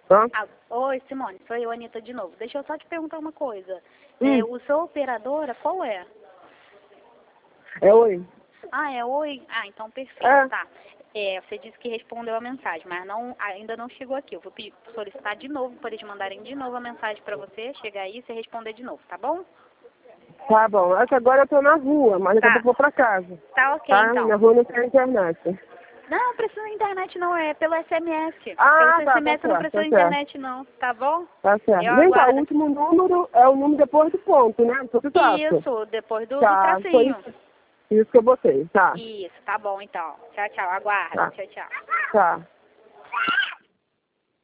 Hã? Oi, Simone, sou eu, Anitta, de novo. Deixa eu só te perguntar uma coisa. O seu operadora, qual é? É oi. Ah, é oi? Ah, então perfeito, tá. Você disse que respondeu a mensagem, mas ainda não chegou aqui. Eu vou solicitar de novo para eles mandarem de novo a mensagem para você. Chegar aí e você responder de novo, tá bom? Tá bom. É que agora eu tô na rua, mas daqui a pouco eu vou pra casa. Tá ok, Tá? então. Na rua não tem internet. Não precisa da internet não, é pelo SMS. Ah, Pelo tá SMS não certo, precisa tá da certo. internet não, tá bom? Tá certo. Eu Vem cá, o aguardo. último número é o número depois do ponto, né? Do exato. Isso, depois do Tá, foi tracinho. isso que eu botei, tá. Isso, tá bom então. Tchau, tchau, aguardo. Tá. Tchau, tchau. Tá.